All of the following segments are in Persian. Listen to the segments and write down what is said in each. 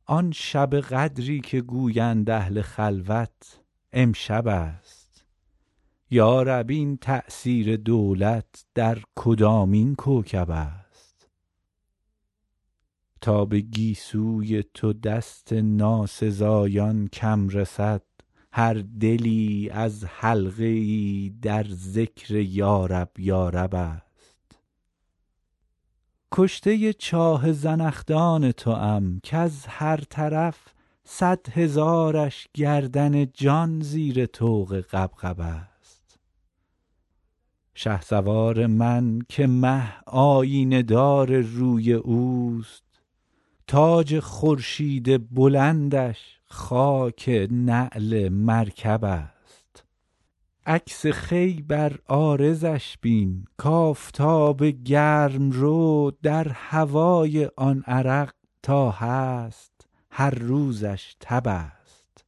آن شب قدری که گویند اهل خلوت امشب است. یا رب این تأثیر دولت در کدامین کوکب است؟ تا به گیسوی تو دست ناسزایان کم رسد، هر دلی از حلقه ای در ذکر یارب یارب است. کشته چاه زنخدان توام کز هر طرف 100,000ش گردن جان زیر طوق غبغب است. شهسوار من که مه آیینه دار روی اوست، تاج خورشید بلندش خاک نعل مرکب است. عکس خوی بر عارضش بین کآفتاب گرم رو در هوای آن عرق تا هست هر روزش تب است.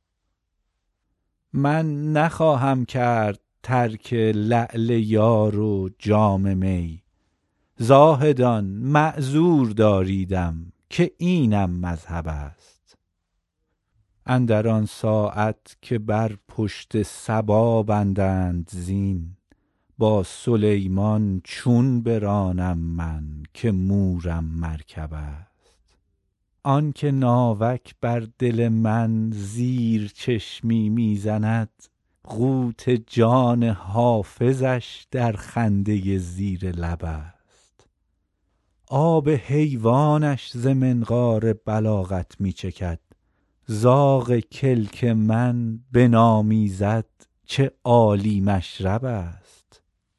من نخواهم کرد ترک لعل یار و جام می، زاهدان معذور داریدم که اینم مذهب است. اندر آن ساعت که بر پشت صبا بندند زین، با سلیمان چون برانم من که مورم مرکب است. آن که ناوک بر دل من زیر چشمی می زند، قوت جان حافظش در خنده زیر لب است. آب حیوانش ز منقار بلاغت می چکد، زاغ کلک من به نام ایزد چه عالی مشرب است.